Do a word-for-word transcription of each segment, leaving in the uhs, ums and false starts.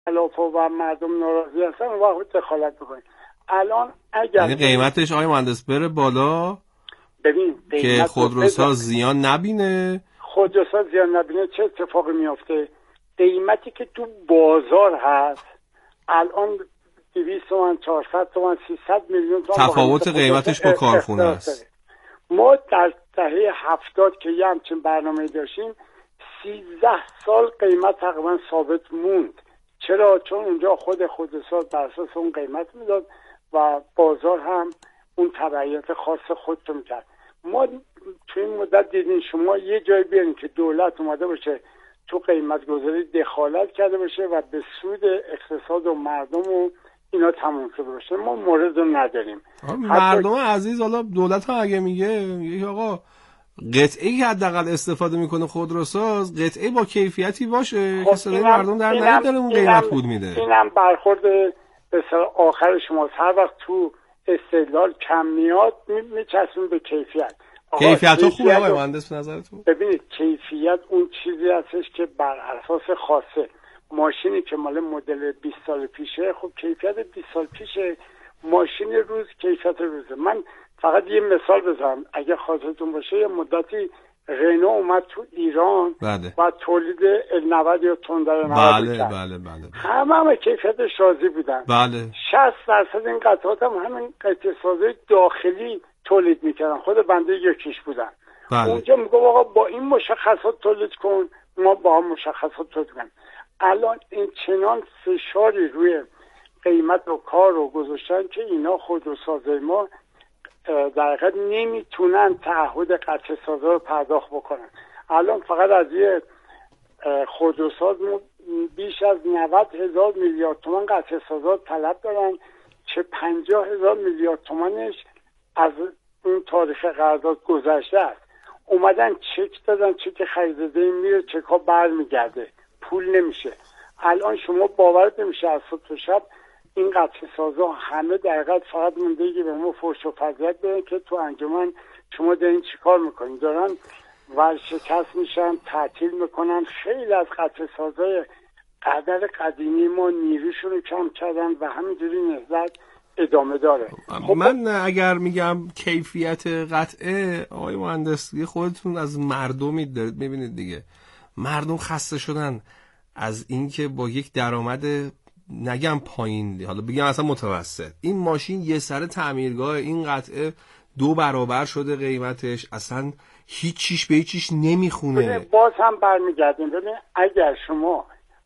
خلاف و مردم ناراضی هستن اون وقت دخالت بکنید. الان اگر یعنی قیمتش آقای مهندس بره بالا ببین که خودروساز زیان نبینه، خودروساز زیان نبینه چه اتفاقی میفته؟ قیمتی که تو بازار هست الان دویست تومن، چهارصد تومن، سیصد میلیون تومن تفاوت قیمتش با کارخونه است. ما در دهه هفتاد که یه همچین برنامه داشتیم سیزده سال قیمت تقریبا ثابت موند. چرا؟ چون اونجا خود خودروساز بر اساس اون قیمت میداد و بازار هم اون تبعیت خاص خودتون میکرد. ما تو این مدت دیدین شما یه جای بیارین که دولت اومده باشه تو قیمت گذاری دخالت کرده باشه و به سود اقتصاد و مردم و اینا تموم شده باشه. ما مورد رو نداریم. مردم عزیز حالا دولت ها اگه میگه میگه آقا قطعه‌ای که حداقل استفاده میکنه خودروساز قطعه با کیفیتی باشه که صدای مردم در نیاد داره اون قیمت پول میده. اینم برخورد به آخر شما هر وقت تو استدلال کم میاد میچسبون به کیفیت. کیفیت ها خوبه آقای مهندس به نظرتون؟ ببینید کیفیت اون چیزی هستش که بر اساس خاصه. ماشینی که مال مدل بیست سال پیشه خب کیفیت بیست سال پیشه، ماشین روز کیفیت روزه. من فقط یه مثال بزنم اگه خاطرتون باشه یه مدتی رنو اومد تو ایران بله. و تولید ال نود یا تندر نود بله کرد. بله بله همه هم کیفیتش راضی بودن. بله. شصت درصد این قطعات هم همین قطعه سازی داخلی تولید میکردن، خود بنده یکیش بودن. بله. اونجا میگه آقا با این مشخصات تولید کن، ما با هم مشخصات تولید کنیم. الان این چنان فشاری روی قیمت و کار رو گذاشتن که اینا خودروسازای ما در حقیقت نمیتونن تعهد قطعه سازا رو پرداخت بکنن. الان فقط از یه خودروساز بیش از نود هزار میلیارد تومان قطعه سازا طلب دارن که پنجاه هزار میلیارد تومانش از اون تاریخ قرارداد گذشته است. اومدن چک دادن، چک خریداری میره، چک ها برمیگرده، پول نمیشه. الان شما باورت نمیشه از صبح تا شب این قطعه سازا همه در حقیقت فقط مونده که به ما فحش و فضیحت بدن که تو انجمن شما دارین چیکار میکنین، دارن ورشکست میشن، تعطیل میکنن. خیلی از قطعه سازای قدر قدیمی ما نیروشون رو کم کردن و همینجوری نهضت ادامه داره. خب من اگر میگم کیفیت قطعه آقای مهندس خودتون از مردمی دارید میبینید دیگه، مردم خسته شدن از اینکه با یک درآمد نگم پایین، حالا بگم اصلا متوسط، این ماشین یه سر تعمیرگاه این قطعه دو برابر شده قیمتش، اصلا هیچ چیش به هیچ چیش نمیخونه. باز هم برمیگردیم. ببین اگر شما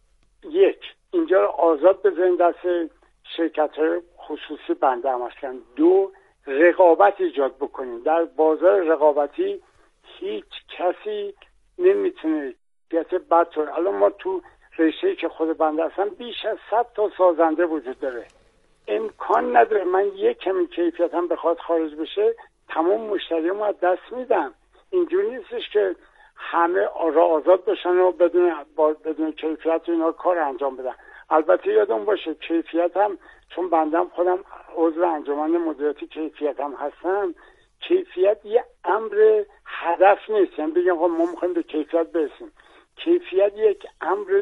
یک اینجا رو آزاد بذارین دست شرکت‌های خصوصی بنده همشکن، دو رقابت ایجاد بکنین در بازار رقابتی، هیچ کسی نمیتونه بیت بدطور. الان ما تو رشته‌ای که خود بنده هستم بیش از صد تا سازنده وجود داره، امکان نداره من یک کمی کیفیتم بخواد خارج بشه تمام مشتریامو از دست میدم. اینجوری نیستش که همه را آزاد باشن و بدون بدون کیفیت اینا کار انجام بدن. البته یادم باشه کیفیت هم، چون بندم خودم عضو انجمن مدیریت کیفیت هم هستم، کیفیت یه امر هدف نیست یعنی بگم ما میخوایم به کیفیت برسیم. کیفیت یک امر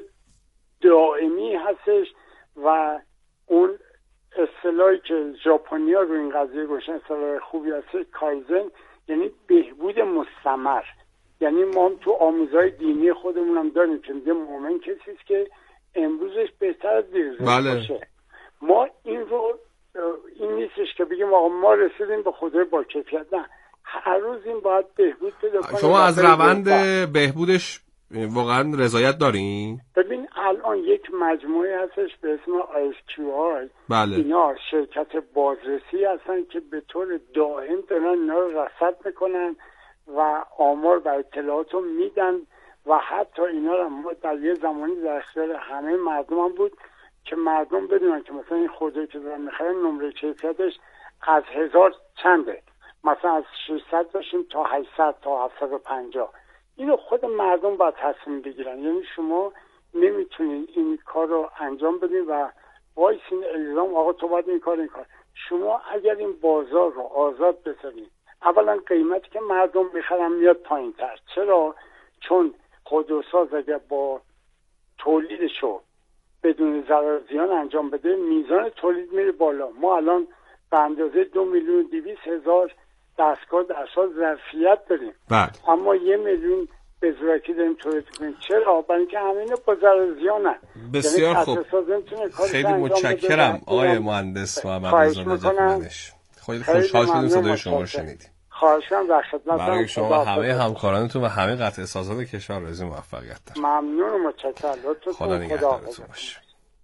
دائمی هستش و اون اصطلاحی که ژاپنی‌ها رو این قضیه گوشن اصطلاح خوبی هست کایزن، یعنی بهبود مستمر. یعنی ما هم تو آموزهای دینی خودمون هم داریم که میگه مؤمن کسی است که امروزش بهتر از دیروزش بله. باشه. ما این رو این نیستش که بگیم آقا ما رسیدیم به خدای با کیفیت، نه، هر روز این باید بهبود پیدا کنه. شما از روند بهبودش واقعا رضایت دارین؟ ببین الان یک مجموعه هستش به اسم آی اس کیو آی. بله. اینا شرکت بازرسی هستن که به طور دائم دارن اینا رو رصد میکنن و آمار و اطلاعات رو میدن و حتی اینا رو ما در یه زمانی در اختیار همه مردم هم بود که مردم بدونن که مثلا این خودرویی که دارن میخرن نمره کیفیتش از هزار چنده، مثلا از ششصد داشتیم تا هشتصد تا هفتصد و پنجاه. اینو خود مردم باید تصمیم بگیرن. یعنی شما نمیتونید این کار رو انجام بدین و وایسین الزام آقا تو باید این کار این کار. شما اگر این بازار رو آزاد بذارین، اولا قیمتی که مردم میخرن میاد پایین تر. چرا؟ چون خودروساز اگر با تولیدشو بدون ضرر زیان انجام بده میزان تولید میره بالا. ما الان به اندازه دو میلیون دویست هزار دستگاه در سال ظرفیت داریم، بعد اما یه میلیون به زورکی داریم تولید کنیم. چرا؟ برای اینکه همین با ضرر زیانن. بسیار خوب، خیلی متشکرم آقای مهندس محمد رضا نجفی‌منش. خیلی خوشحال شدیم صدای شما رو شنیدیم. خواهشاً در خدمتتون. برای شما و همه همکارانتون و همه قطع سازات کشور آرزوی موفقیت دارم. ممنون و متشکرم. خدا نگهدارتون باشه.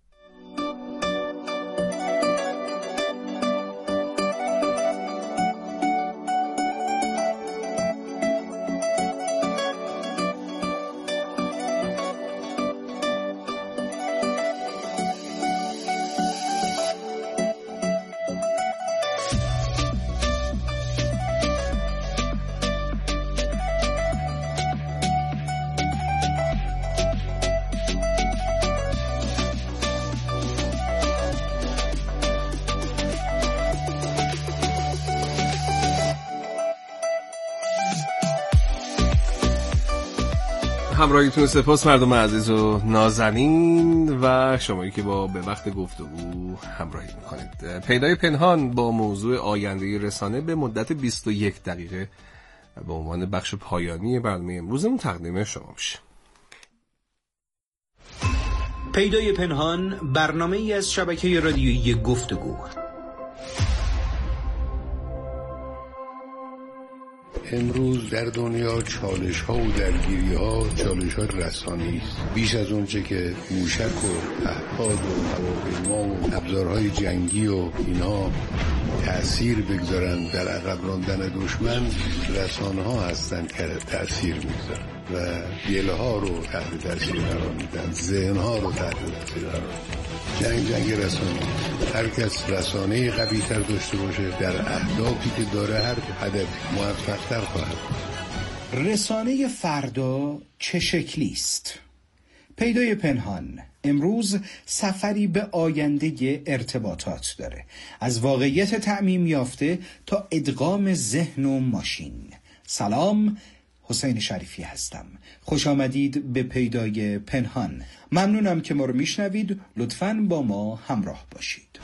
همراهیتون سپاس مردم عزیز و نازنین و شمایی که با به وقت گفتگو همراهی میکنید. پیدای پنهان با موضوع آینده رسانه به مدت بیست و یک دقیقه به عنوان بخش پایانی برنامه امروزمون تقدیم شما میشه. پیدای پنهان برنامه ای از شبکه رادیویی گفتگو. امروز در دنیا چالش ها و درگیری ها چالش ها رسانی است. بیش از اونچه که موشک و پهپاد و هواپیما و ابزارهای جنگی و اینا تأثیر بگذارن در عقب راندن دشمن، رسانه ها هستن که تأثیر میگذارن و گله ها رو تحت تأثیر قرار میدن، ذهن ها رو تحت تأثیر قرار میدن. جنگ جنگ رسانه، هر کس رسانه قوی تر داشته باشه در اهدافی که داره هر هدف موفق تر خواهد. رسانه فردا چه شکلی است؟ پیدای پنهان امروز سفری به آینده ارتباطات داره، از واقعیت تعمیم یافته تا ادغام ذهن و ماشین. سلام، حسین شریفی هستم. خوش آمدید به پیدای پنهان. ممنونم که ما رو میشنوید. لطفاً با ما همراه باشید.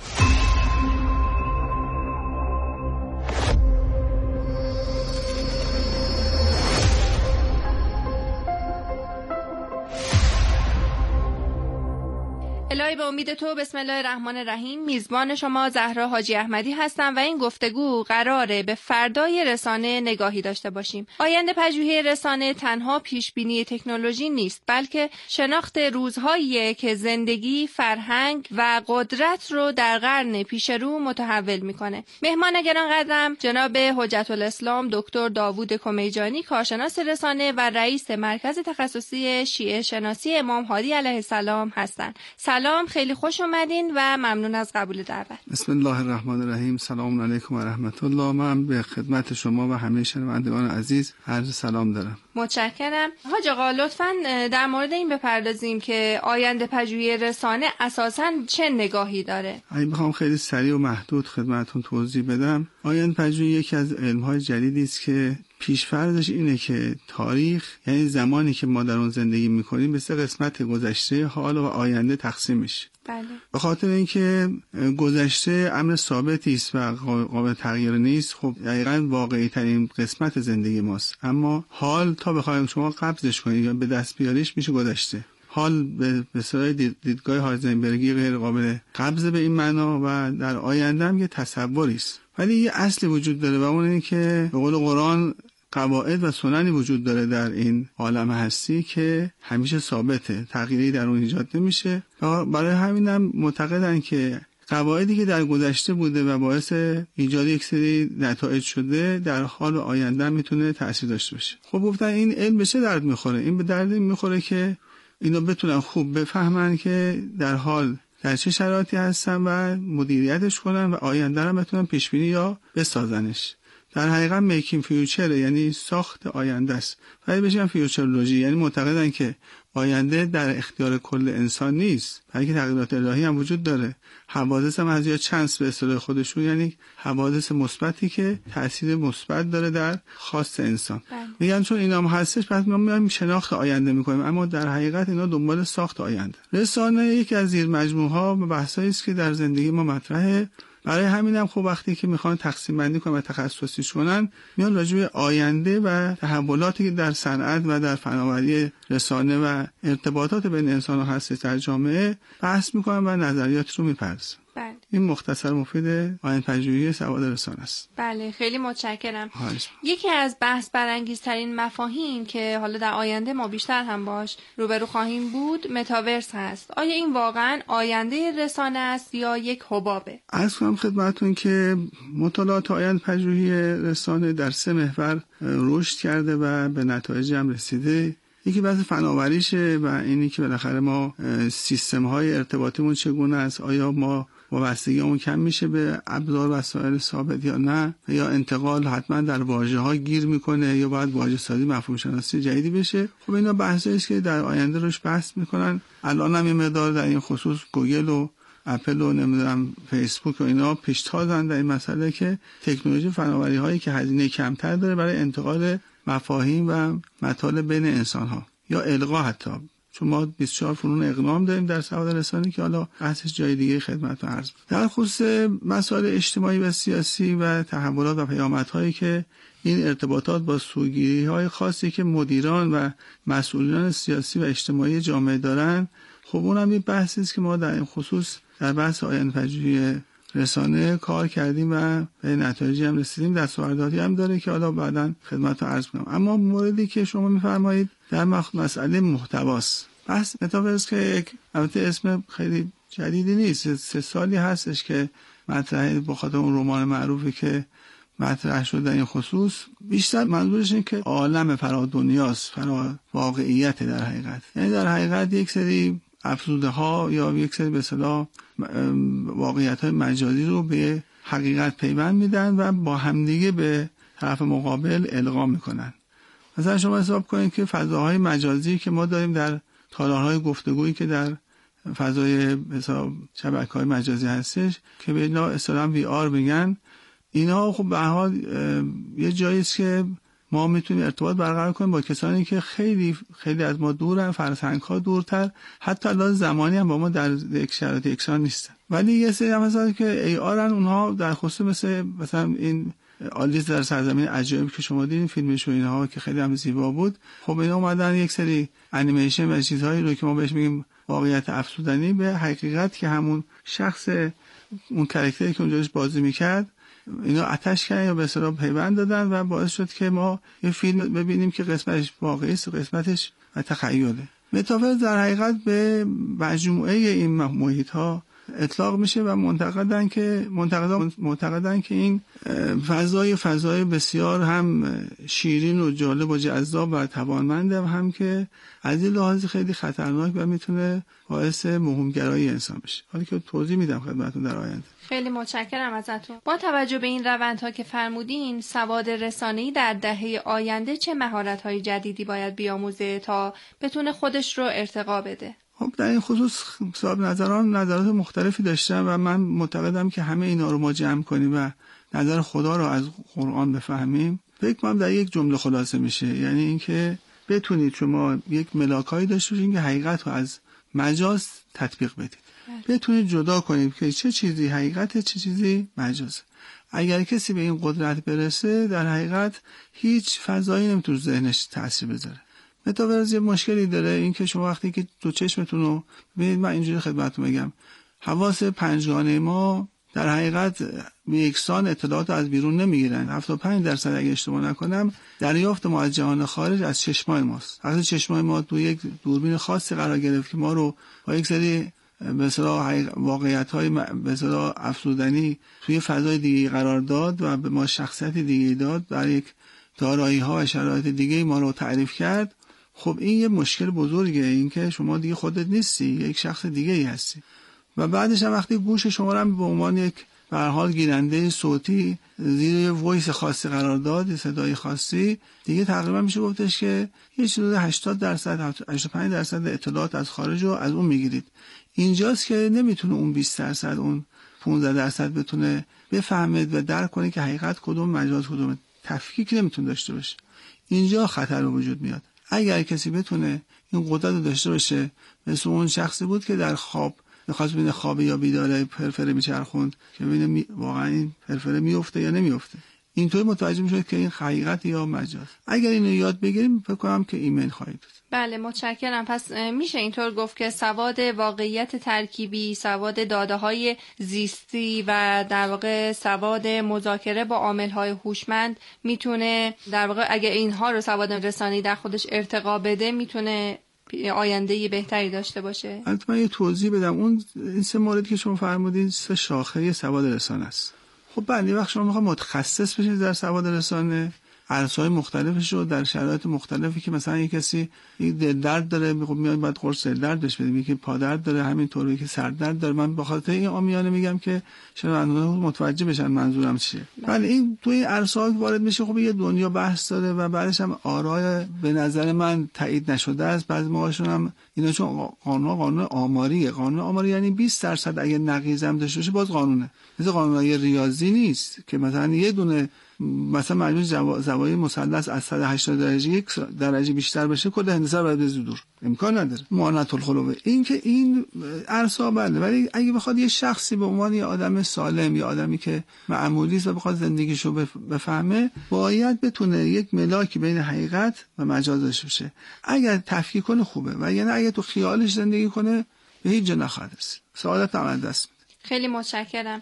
الهی به امید تو، بسم الله الرحمن الرحیم. میزبان شما زهرا حاجی احمدی هستم و این گفتگو قراره به فردای رسانه نگاهی داشته باشیم. آینده پژوهی رسانه تنها پیشبینی تکنولوژی نیست، بلکه شناخت روزهاییه که زندگی، فرهنگ و قدرت رو در قرن پیش رو متحول میکنه. مهمان گرانقدرم جناب حجت الاسلام دکتر داوود کمیجانی، کارشناس رسانه و رئیس مرکز تخصصی شیعه شناسی امام هادی علیه السلام هستند. سلام، خیلی خوش اومدین و ممنون از قبول دعوت. بسم الله الرحمن الرحیم. سلام علیکم و رحمت الله. من به خدمت شما و همه شنوندگان عزیز عرض سلام دارم. متشکرم. حاج آقا لطفاً در مورد این بپردازیم که آینده پژوهی رسانه اساساً چه نگاهی داره. اگه بخوام خیلی سریع و محدود خدمتتون توضیح بدم، آینده پژوهی یکی از علم‌های جدیدی است که پیش‌فرضش اینه که تاریخ، یعنی زمانی که ما در اون زندگی می‌کنیم، به سه قسمت گذشته، حال و آینده تقسیم میشه. بله. به خاطر اینکه گذشته امر ثابتی است و قابل تغییر نیست، خب دقیقاً واقعی ترین قسمت زندگی ماست. اما حال تا بخوایم شما قبضش کنید یا به دست بیاریش میشه گذشته. حال به اصطلاح دیدگاه هایزنبرگی غیر قابل قبض به این معنا و در آینده هم یه تصوری است. ولی یه اصلی وجود داره و اون اینه که به قول قرآن قواعد و سننی وجود داره در این عالم هستی که همیشه ثابته، تغییری در اون ایجاد نمیشه. برای همینم معتقدن که قواعدی که در گذشته بوده و باعث ایجاد یک سری نتایج شده در حال و آینده میتونه تأثیر داشته باشه. خب گفتن این علم به چه درد میخوره؟ این به درد میخوره که اینا بتونن خوب بفهمن که در حال در چه شرایطی هستن و مدیریتش کنن و آینده رو بتونن پیش بینی یا بسازنش. در حقیقت میکینگ فیوچر یعنی ساخت آینده است. ولی بهش فیوچرولوژی، یعنی معتقدن که آینده در اختیار کل انسان نیست، بلکه تغییرات الهی هم وجود داره. حوادث هم از یا چانس به اصطلاح خودشون، یعنی حوادث مثبتی که تاثیر مثبت داره در خواست انسان. بله. میگن چون اینا هم هستش پس ما میایم شناخت آینده میکنیم، اما در حقیقت اینا دنبال ساخت آینده. رسانه یکی از زیر مجموعه ها و بحثایی است که در زندگی ما مطرحه. برای همینم خب وقتی که میخوان تقسیم بندی کنن و تخصصیش کنن، میان راجع به آینده و تحولاتی که در صنعت و در فناوری رسانه و ارتباطات بین انسان ها هست در جامعه بحث میکنن و نظریات رو میپرسن. بله. این مختصر مفید آینده‌پژوهی سواد رسانه است. بله، خیلی متشکرم. یکی از بحث برانگیزترین مفاهیم که حالا در آینده ما بیشتر هم باش روبرو خواهیم بود متاورس هست. آیا این واقعا آینده رسانه است یا یک حبابه؟ عرض کنم خدمتتون که مطالعات آینده‌پژوهی رسانه در سه محور رشد کرده و به نتایج هم رسیده. یکی بحث فناوریشه و اینی که بالاخره ما سیستم‌های ارتباطیمون چگونه است، آیا ما وابستگیمون کم میشه به ابزار وسایل ثابت یا نه، یا انتقال حتما در واژه‌ها گیر میکنه یا باید واژه سازی مفهوم شناسی جدیدی بشه. خب اینا بحثایی است که در آینده روش بحث میکنن. الان هم یه مقدار در این خصوص گوگل و اپل و نمیدونم فیسبوک و اینا پیشتازن در این مسئله که تکنولوژی فناوری هایی که هزینه کمتر داره برای انتقال مفاهیم و مطالب بین انسان ها یا القا، حتی چون ما بیست و چهار فنون اقنام داریم در سواد رسانه که حالا بحثش جای دیگه خدمتتون عرض می‌کنم. در خصوص مسائل اجتماعی و سیاسی و تحولات و پیامدهایی که این ارتباطات با سوگیری‌های خاصی که مدیران و مسئولان سیاسی و اجتماعی جامعه دارن، خب اونم یه بحثی است که ما در این خصوص در بحث آینده‌پژوهی رسانه کار کردیم و به نتایجی هم رسیدیم. دستاورداتی هم داره که حالا بعداً خدمتتون عرض می‌کنم. اما موردی که شما می‌فرمایید در مسئله محتواست، بس متاورس که یک البته اسم خیلی جدیدی نیست، سه سالی هستش که مطرحه به خاطر اون رمان معروفی که مطرح شده در این خصوص. بیشتر منظورش اینه که عالم فرا دنیاست، فرا واقعیت در حقیقت، یعنی در حقیقت یک سری افزوده ها یا یک سری به اصطلاح واقعیت های مجازی رو به حقیقت پیوند میدن و با همدیگه به طرف مقابل القا میکنن. مثلا شما حساب کنید که فضاهای مجازی که ما داریم در تالارهای گفتگویی که در فضای حساب شبکه‌های مجازی هستش که به اینا اصطلاحاً وی آر میگن، اینا خب به هر حال یه جایی است که ما میتونیم ارتباط برقرار کنیم با کسانی که خیلی خیلی از ما دورن، فرسنگ‌ها دورتر، حتی لحاظ زمانی هم با ما در یک شرایط یکسان نیستن. ولی یه سری هم مثلا که ای آرن، اونها در خصوص مثل مثلا این آلیس در سرزمین عجایب که شما دیدین فیلمش و اینها که خیلی هم زیبا بود، خب اینا اومدن یک سری انیمیشن و چیزهایی رو که ما بهش میگیم واقعیت افزودنی به حقیقت که همون شخص اون کاراکتری که اونجاش بازی میکرد اینا آتش کردن یا به اصطلاح پیوند دادن و باعث شد که ما یه فیلم ببینیم که قسمتش واقعی است و قسمتش تخیله. متاورس در حقیقت به مجموعه این محیط ها اطلاق میشه و معتقدن که معتقدان معتقدن که این فضای فضای بسیار هم شیرین و جالب و جذاب و توانمنده و هم که از این لحاظ خیلی خطرناک و میتونه باعث موهومگرایی انسان بشه. حالا که توضیح میدم خدمتتون در آینده. خیلی متشکرم ازتون. با توجه به این روندها که فرمودین، سواد رسانه‌ای در دهه آینده چه مهارت‌های جدیدی باید بیاموزه تا بتونه خودش رو ارتقا بده؟ خب در این خصوص صاحب نظران نظرات مختلفی داشتن و من معتقدم که همه اینا رو ما جمع کنیم و نظر خدا رو از قرآن بفهمیم، فکر کنم در یک جمله خلاصه میشه. یعنی اینکه بتونید شما یک ملاکایی داشته باشید که حقیقت رو از مجاز تطبیق بدید. بتونید جدا کنید که چه چیزی حقیقته، چه چیزی مجازه. اگر کسی به این قدرت برسه، در حقیقت هیچ فضایی نمیتونه ذهنش تأثیر بذاره. متاورس یه مشکلی داره، این که شما وقتی که دو چشمتون رو ببینید، من اینجوری خدمتتون بگم، حواس پنجگانه ما در حقیقت به یکسان اطلاعات از بیرون نمیگیرن. هفتاد و پنج درصد اگه اشتباه نکنم دریافت ما از جهان خارج از چشمای ماست. وقتی چشمای ما تو یک دوربین خاصی قرار گرفت که ما رو با یک سری به اصطلاح واقعیت‌های به اصطلاح افزودنی توی فضای دیگه قرار داد و به ما شخصیت دیگه داد، برای یک دارایی‌ها و شرایط دیگه ما رو تعریف کرد، خب این یه مشکل بزرگه، این که شما دیگه خودت نیستی، یک شخص دیگه ای هستی. و بعدش هم وقتی گوش شما رو به عنوان یک به هر حال گیرنده صوتی زیر یه وایس خاصی قرار داد، صدای خاصی، دیگه تقریبا میشه گفتش که یه چیز هشتاد درصد هشتاد و پنج درصد اطلاعات از خارج رو از اون میگیرید. اینجاست که نمیتونه اون بیست درصد اون پانزده درصد بتونه بفهمید و درک کنه که حقیقت کدوم مجاز کدوم. تفکیک نمیتونه داشته باشه. اینجا خطر وجود میاد. اگر کسی بتونه این قدرت رو داشته باشه، مثل اون شخصی بود که در خواب میخواست ببینه خواب یا بیداره، فرفره میچرخوند که ببینه می... واقعا این فرفره میفته یا نمیفته. اینطوری متوجه میشد که این حقیقت یا مجاز. اگر اینو یاد بگیریم فکر کنم که ایمن خواهید بود. بله متشکرم. پس میشه اینطور گفت که سواد واقعیت ترکیبی، سواد داده‌های زیستی و در واقع سواد مذاکره با عامل‌های هوشمند میتونه در واقع اگه اینها رو سواد رسانی در خودش ارتقا بده میتونه آینده بهتری داشته باشه. البته من یه توضیح بدم. اون این سه موردی که شما فرمودین سه شاخه سواد رسانه است. خب بعد یه وقت شما میخواد متخصص بشید در سواد رسانه، عرصه‌های مختلفش رو در شرایط مختلفی که مثلا یک کسی یک دل درد داره، خب میاد بعد قرص دل درد بهش بدیم، یکی پا درد داره، همینطوری که سر درد داره. من به خاطر این عامیانه میگم که شنوندگان متوجه بشن منظورم چیه. ولی این توی عرصه‌ها وارد میشه، خب یه دنیا بحث داره و بعدش هم آرای به نظر من تایید نشده است. بعضی موقعشون هم اینا چون قانون قانون آماریه. قانون آماری یعنی بیست درصد اگه نقیضم داشته باشه باز قانونه. مثل قانونای ریاضی نیست که مثلا یه دونه مثلا مجموع زوایای مثلث از صد و هشتاد درجه یک درجه بیشتر بشه کل هندسه رو باید بزنی دور. امکان نداره. معانات الخلوه. این که این عرصه بله، ولی اگه بخواد یه شخصی به عنوان یه آدم سالم یا آدمی که معمولی است و بخواد زندگیشو بفهمه، باید بتونه یک ملاکی بین حقیقت و مجاز داشته باشه. اگر تفکیک کنه خوبه و یعنی اگه تو خیالش زندگی کنه به هیچ جا نخواهد رسید. سعادت هم دست. خیلی متشکرم.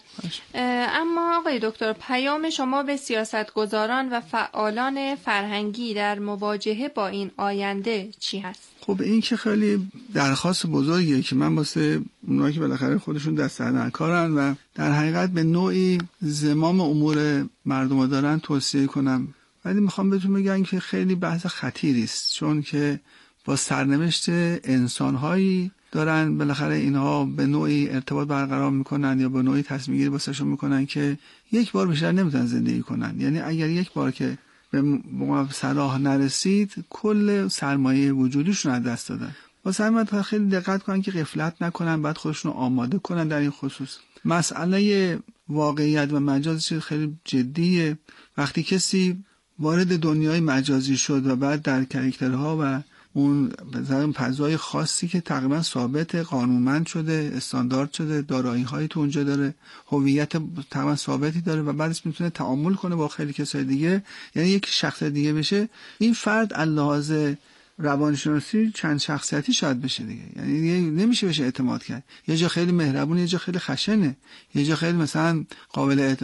اما آقای دکتر، پیام شما به سیاستگزاران و فعالان فرهنگی در مواجهه با این آینده چی هست؟ خب این که خیلی درخواست بزرگیه که من واسه اونایی که بالاخره خودشون دست در کارن و در حقیقت به نوعی زمام امور مردم دارن توصیه کنم. ولی میخوام بهتون بگم که خیلی بحث خطیری است، چون که با سرنوشت انسان‌هایی دارن بالاخره اینها به نوعی ارتباط برقرار میکنن یا به نوعی تصمیم گیری واسهشون میکنن که یک بار بیشتر نمیتونن زندگی کنن. یعنی اگر یک بار که به صلاح نرسید کل سرمایه وجودشون از دست دادن. واسه همین خیلی دقت کنن که غفلت نکنن، بعد خودشون رو آماده کنن در این خصوص. مسئله واقعیت و مجاز چیز خیلی جدیه. وقتی کسی وارد دنیای مجازی شد و بعد در کاراکترها و اون بذارم فضای خاصی که تقریبا ثابت قانونمند شده، استاندارد شده، دارایی هایی تو اونجا داره، هویت تقریبا ثابتی داره و بعدش میتونه تعامل کنه با خیلی کسای دیگه، یعنی یک شخص دیگه بشه. این فرد علاوه روانشناسی چند شخصیتی شاید بشه دیگه، یعنی نمیشه بشه اعتماد کرد. یه جا خیلی مهربونه، یه جا خیلی خشنه، یه جا خیلی مثلا قابل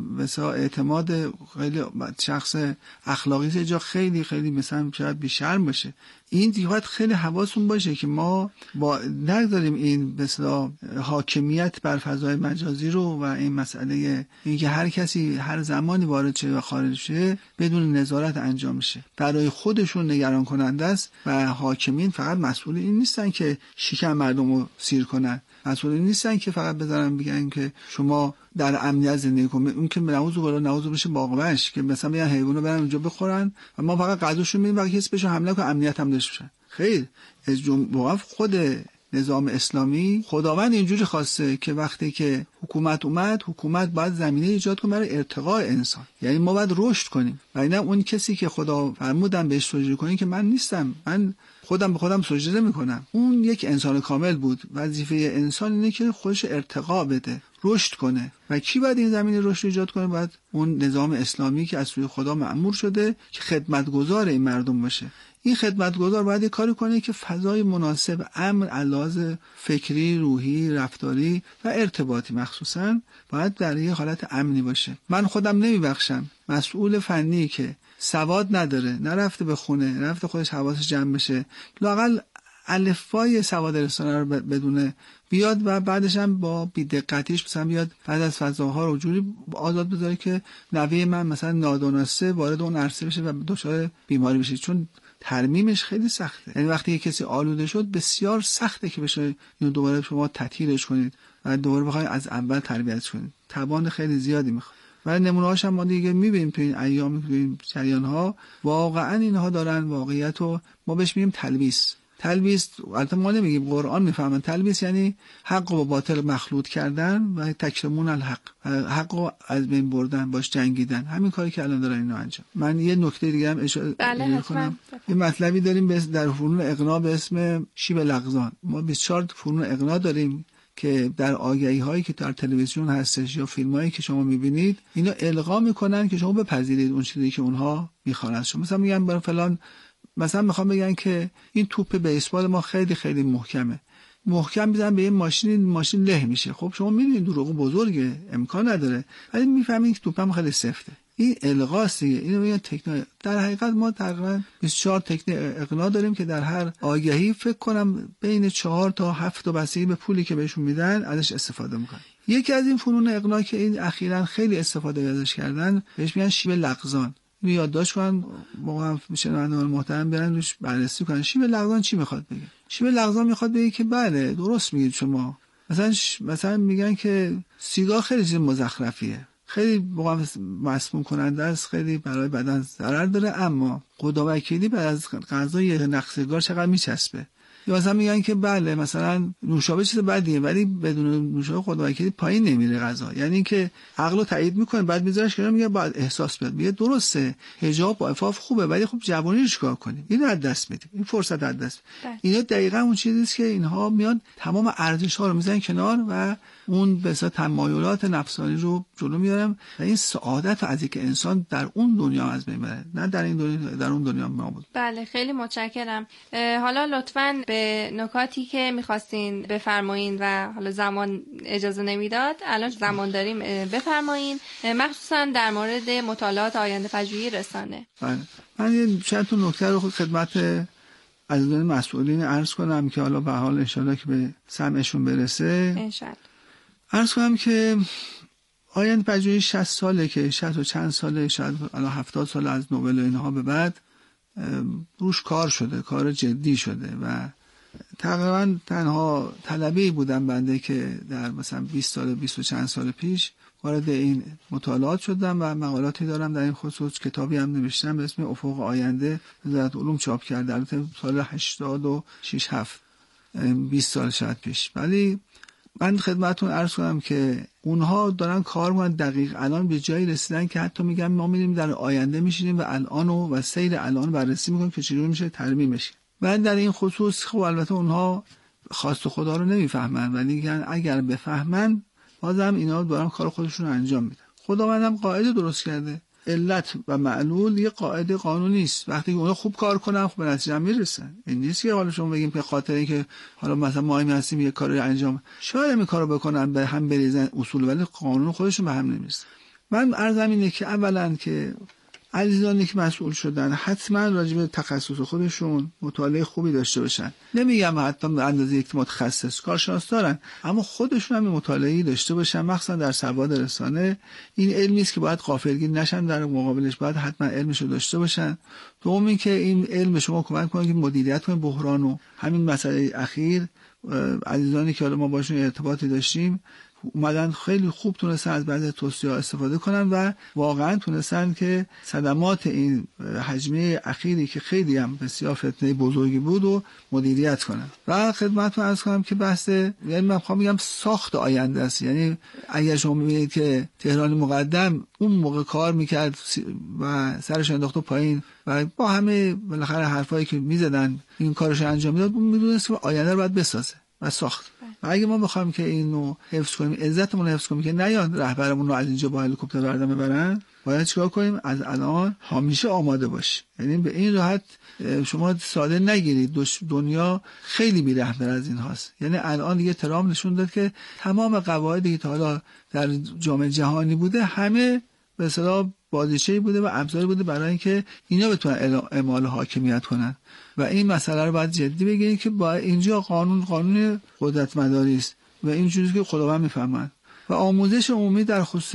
اعتماد، خیلی شخص اخلاقی، یه جا خیلی خیلی مثلا شاید بی‌شرم باشه. این دیگه باید خیلی حواسون باشه که ما با نگذاریم این مثلا حاکمیت بر فضای مجازی رو و این مسئله اینکه هر کسی هر زمانی وارد شه و خارج شه بدون نظارت انجام شه برای خودشون نگران کننده است. و حاکمین فقط مسئول این نیستن که شکم مردم رو سیر کنن، مسئول این نیستن که فقط بذارن بگن که شما در امنیت زندگی کنید. اون که نعوذ بالله نعوذ بشه باقوش که مثلا بیان حیوانو برن اونجا بخورن و ما فقط غذاشو میدیم و کسی بهشون حمله کنه امنیت هم داشته باشه. خیر، از جمله خود نظام اسلامی خداوند اینجوری خواسته که وقتی که حکومت اومد، حکومت باید زمینه ایجاد کنه برای ارتقاء انسان، یعنی ما باید رشد کنیم و اینا اون کسی که خدا فرمودن بهش سجده کنین که من نیستم، من خودم به خودم سجده نمی‌کنم. اون یک انسان کامل بود. وظیفه انسان اینه که خودش ارتقا بده، رشد کنه. و کی باید این زمینه رشد ایجاد کنه؟ باید اون نظام اسلامی که از سوی خدا مأمور شده که خدمتگزار این مردم باشه. این خدمتگزار باید کاری کنه که فضای مناسب امن علاوه فکری، روحی، رفتاری و ارتباطی مخصوصاً باید در یک حالت امنی باشه. من خودم نمیبخشم مسئول فنی که سواد نداره، نرفته به خونه، نرفته خودش حواسش جمع بشه، لااقل الفبای سواد رسانه رو بدونه، بیاد و بعدش هم با بی‌دقتیش مثلا بیاد بعد از فضاها رو جوری آزاد بذاره که نوه من مثلا نادانسته وارد اون عرصه بشه و دچار بیماری بشه، چون ترمیمش خیلی سخته. یعنی وقتی یک کسی آلوده شد بسیار سخته که بشه اینو دوباره شما تطهیرش کنید و دوباره بخواید از اول تربیتش کنید. توان خیلی زیادی میخواد. ولی نمونه‌هاش هم ما دیگه می‌بینیم تو این ایام، تو این جریان‌ها واقعا اینها دارن واقعیت رو ما بهش میگیم تلبیس. تلبیس البته ما نمیگیم، قرآن میفهمن تلبیس یعنی حق و باطل مخلوط کردن و تکرمون الحق، حق و از بین بردن، باش جنگیدن. همین کاری که الان دارن اینا انجام. من یه نکته دیگه هم اشاره بله کنم. یه مطلبی داریم در فنون اقناع به اسم شیب لغزان. ما بیست و چهار فنون اقناع داریم که در آگهی هایی که در تلویزیون هستش یا فیلم هایی که شما میبینید اینا القا میکنن که شما بپذیرید اون چیزی که اونها میخوان از شما. مثلا میگن برای فلان، مثلا میخوام بگن که این توپ بیسبال ما خیلی خیلی محکمه، محکم میزنن به یه ماشین، ماشین له میشه. خب شما میدونید دروغ بزرگه، امکان نداره، ولی میفهمید که توپم خیلی سفته. این القاست دیگه. اینو میگن تکنیک. در حقیقت ما تقریبا بیست و چهار تکنیک اقناع داریم که در هر آگهی فکر کنم بین چهار تا هفت تا بستگی به پولی که بهشون میدن ازش استفاده میکنن. یکی از این فنون اقناع که این اخیراً خیلی استفاده ازش کردن بهش میگن شیب لغزان. اینو یادداشت کنن، موقع شنوندگان محترم برن روش بررسی کنن. شیب لغزان چی میخواد بگه؟ شیب لغزان میخواد بگه که بله درست میگید شما. مثلا ش... مثلا میگن که سیگار خیلی چیز مزخرفیه، خیلی مسموم کننده است، خیلی برای بدن ضرر داره، اما خداوکیلی بعد از غذا یه نخ سیگار چقدر میچسبه. یا مثلا میگن که بله مثلا نوشابه چیز بدیه ولی بدون نوشابه خداوکیلی پایین نمیره غذا، یعنی که عقلو تایید میکنه بعد میذارش کنار، میگه بعد احساس بیاد. میگه درسته حجاب با عفاف خوبه ولی خب جوانی رو چیکار کنیم؟ اینو از دست میدیم، این فرصت از دست. اینا دقیقاً اون چیزیه که اینها میان تمام ارزش ها رو میذارن کنار و اون به اصطلاح تمایلات نفسانی رو جلو میارن و این سعادت از اینکه انسان در اون دنیا از بین بره، نه در این دنیا، در اون دنیا نابود. بله خیلی متشکرم. حالا لطفاً به نکاتی که می‌خواستین بفرمایین و حالا زمان اجازه نمیداد، الان زمان داریم، بفرمایین، مخصوصاً در مورد مطالعات آینده پژوهی رسانه. بله من یه چند تا نکته رو خدمت عزیزان مسئولین عرض کنم که حالا به حال ان شاءالله که به سمعشون برسه. ان شاءالله. عرض کنم که آینده پژوهی شصت ساله که شصت و چند ساله، شاید الان هفتاد سال از نوبل و اینها به بعد روش کار شده، کار جدی شده و تقریبا تنها طلبه‌ای بودم بنده که در مثلا بیست سال بیست و چند سال پیش وارد این مطالعات شدم و مقالاتی دارم در این خصوص. کتابی هم نوشتم به اسم افق آینده، وزارت علوم چاپ کرده، البته سال هشتاد و شش هفت، بیست سال شاید پیش. ولی من خدمتتون عرض کنم که اونها دارن کار میکنن دقیق. الان به جایی رسیدن که حتی میگن ما میریم در آینده میشینیم و الان و, و سیر الان بررسی میکنیم که چجوری میشه ترمیمش. من در این خصوص خب البته اونها خواست خدا رو نمیفهمن، ولی میگن اگر بفهمن بازم اینا دارن کار خودشون رو انجام میدن. خداوندم قاعده درست کرده، علت و معلول یه قاعده قانونی است. وقتی که اونا خوب کار کنن خب به نتیجه میرسن. این نیست که حالا شما بگیم که خاطر اینکه حالا مثلا ما هستیم یه کاری انجام، شاید این کارو بکنن به هم بریزن اصول، ولی قانون خودشون به هم نمیرسن. من عرضم اینه که اولا که عزیزانی که مسئول شدن حتما راجع به تخصص خودشون مطالعه خوبی داشته باشن. نمیگم حتی به اندازه یک متخصص، کارشناس دارن، اما خودشون هم مطالعه‌ای داشته باشن، مخصوصا در سواد رسانه. این علمی است که باید غافلگیر نشن، در مقابلش باید حتما علمشو داشته باشن. دوم این که این علم شما کمک کنه که مدیریت کنه بحران و همین مسئله اخیر. عزیزانی که حالا ما باشون ارتباطی داشتیم اومدن خیلی خوب تونستن از بعضی توصیه‌ها استفاده کنن و واقعا تونستن که صدمات این حجمه اخیری که خیلی هم بسیار فتنه بزرگی بود و مدیریت کنن. و خدمتتون عرض کنم که بحث، یعنی من میخوام بگم ساخت آینده است. یعنی اگر شما میبینید که تهران مقدم اون موقع کار میکرد و سرش انداخت پایین و با همه بالاخره حرفایی که میزدن این کارش انجام میداد، اون میدونست که آینده رو باید بسازه و ساخت. و اگه ما بخوایم که اینو حفظ کنیم، عزتمون رو حفظ کنیم که نیاد رهبرمون رو از اینجا با هلیکوپتر بردن ببرن، باید چیکار کنیم؟ از الان همیشه آماده باشیم. یعنی به این راحت شما ساده نگیرید. دنیا خیلی بی‌رحم‌تر از این هاست. یعنی الان دیگه ترامپ نشون داد که تمام قواعدی که تا حالا در جامعه جهانی بوده همه به اصطلاح بازیچه‌ای بوده و ابزاری بوده برای اینکه اینا بتونن اعمال حاکمیت کنن. و این مسئله رو باید جدی بگیرید که با اینجا قانون قانون قدرتمداری است و این چیزی که خداوند میفهمن. و آموزش عمومی در خصوص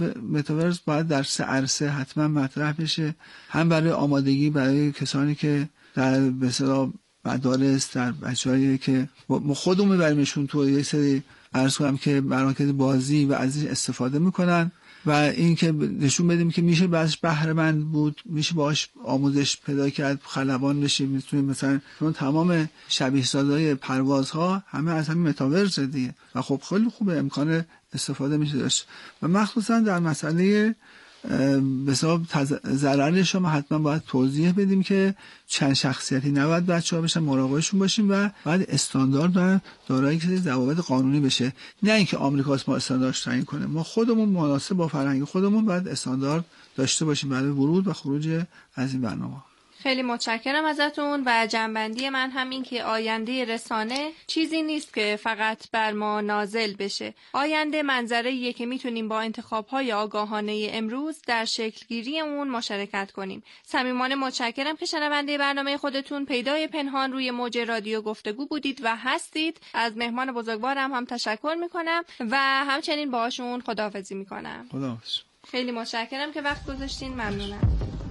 متاورس باید در سه عرصه حتما مطرح بشه، هم برای آمادگی برای کسانی که در به اصطلاح مدارس، در بچه‌هایی که ما خودمون میبریمشون تو یه سری عرض کنم که مراکز بازی و ازش استفاده میکنن و این که نشون بدیم که میشه باش بهره مند بود، میشه باش آموزش پیدا کرد، خلبان بشه. میتونیم مثلا چون تمام شبیه سازهای پروازها همه از همین متاورس دیگه و خب خیلی خوبه، امکان استفاده میشه داشت و مخصوصا در مسئله به حساب ضررش ما حتما باید توضیح بدیم که چند شخصیتی نباید بچه‌ها بشن، مراقبشون باشیم و بعد استاندارد و دارای که ضوابط قانونی بشه، نه اینکه آمریکاست ما استانداردش تعیین کنه. ما خودمون مناسب با فرهنگ خودمون باید استاندارد داشته باشیم برای ورود و خروج از این برنامه. خیلی متشکرم ازتون و جنبندی من همین که آینده رسانه چیزی نیست که فقط بر ما نازل بشه. آینده منظره‌ایه که میتونیم با انتخاب‌های آگاهانه امروز در شکلگیری اون مشارکت کنیم. صمیمانه متشکرم که شنونده برنامه خودتون پیدای پنهان روی موج رادیو گفتگو بودید و هستید. از مهمان بزرگوارم هم تشکر میکنم و همچنین باهاشون خداحافظی میکنم. خداحافظ. خیلی متشکرم که وقت گذاشتین. ممنونم.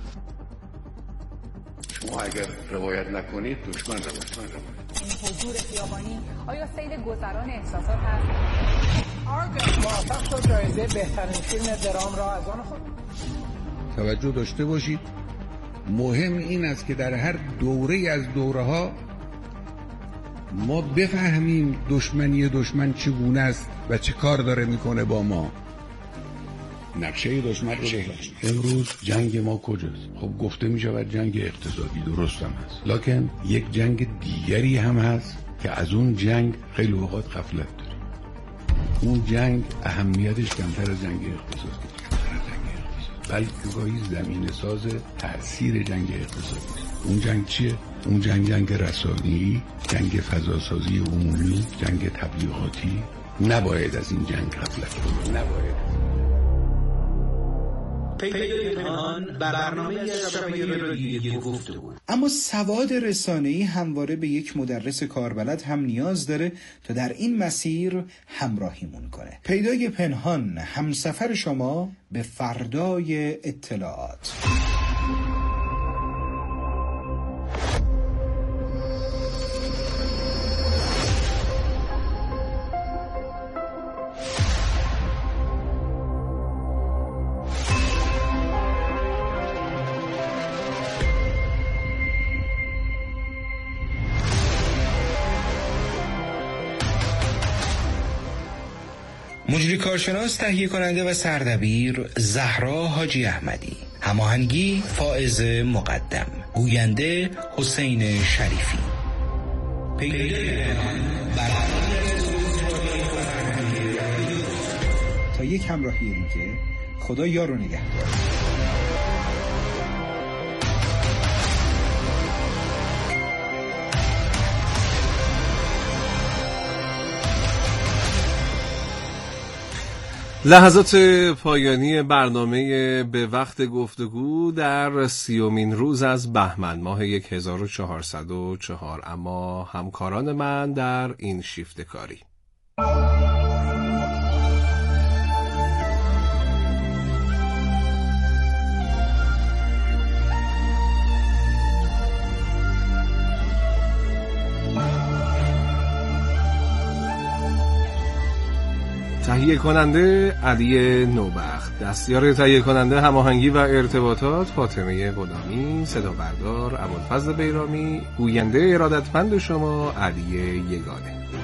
شما اگر روایت نکنید دشمن روایت کنید. این حضور خیابانی آیا سید گذران احساسات هست؟ آرگل موفق شد جایزه بهترین فیلم درام را از آن خود. توجه داشته باشید، مهم این است که در هر دوره از دوره ها ما بفهمیم دشمنی دشمن چگونه است و چه کار داره میکنه با ما. نقشه دشمن رو بفهم. امروز جنگ ما کجاست؟ خب گفته می شود جنگ اقتصادی، درست هم هست، لکن یک جنگ دیگری هم هست که از اون جنگ خیلی اوقات غفلت داره. اون جنگ اهمیتش کمتر از جنگ اقتصادی، بلکه گاهی زمین ساز تأثیر جنگ اقتصادی است. اون جنگ چیه؟ اون جنگ جنگ رسانی، جنگ فضاسازی عمومی، جنگ تبلیغاتی. نباید از این جنگ غفلت کنیم، نباید. پیدای پنهان برنامه از شبکه رادیویی گفتگو. اما سواد رسانه‌ای همواره به یک مدرس کاربلد هم نیاز داره تا در این مسیر همراهیمون کنه. پیدای پنهان همسفر شما به فردای اطلاعات. مجری کارشناس، تهیه کننده و سردبیر زهرا حاجی احمدی. هماهنگی فائز مقدم. گوینده حسین شریفی. تا یک همراهی دیگه، خدا یار و نگهدار. لحظات پایانی برنامه به وقت گفتگو در سیومین روز از بهمن ماه هزار و چهارصد و چهار. اما همکاران من در این شیفت کاری تهیه کننده علی نوبخت، دستیار تهیه کننده هماهنگی و ارتباطات فاطمه غلامی، صدا بردار ابوالفضل بیرامی، گوینده ارادتمند شما علی یگانه.